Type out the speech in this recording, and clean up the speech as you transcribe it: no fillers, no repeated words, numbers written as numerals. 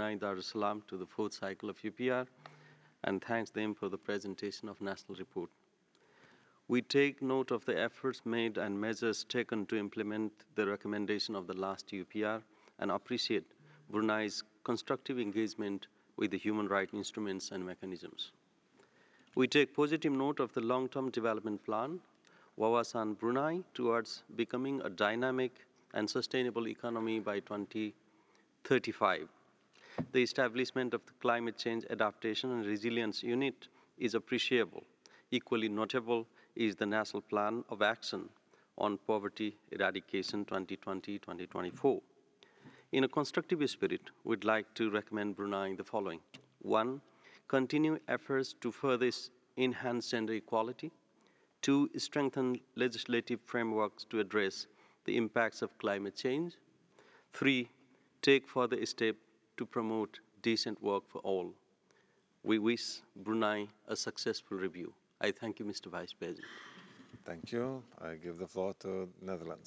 Brunei Darussalam to the fourth cycle of UPR and thanks them for the presentation of National Report. We take note of the efforts made and measures taken to implement the recommendation of the last UPR and appreciate Brunei's constructive engagement with the human rights instruments and mechanisms. We take positive note of the long-term development plan, Wawasan Brunei, towards becoming a dynamic and sustainable economy by 2035. The establishment of the Climate Change Adaptation and Resilience Unit is appreciable. Equally notable is the National Plan of Action on Poverty Eradication 2020-2024. In a constructive spirit, we'd like to recommend Brunei the following. 1. Continue efforts to further enhance gender equality. 2. Strengthen legislative frameworks to address the impacts of climate change. 3. Take further steps to promote decent work for all. We wish Brunei a successful review. I thank you, Mr. Vice President. Thank you. I give the floor to Netherlands.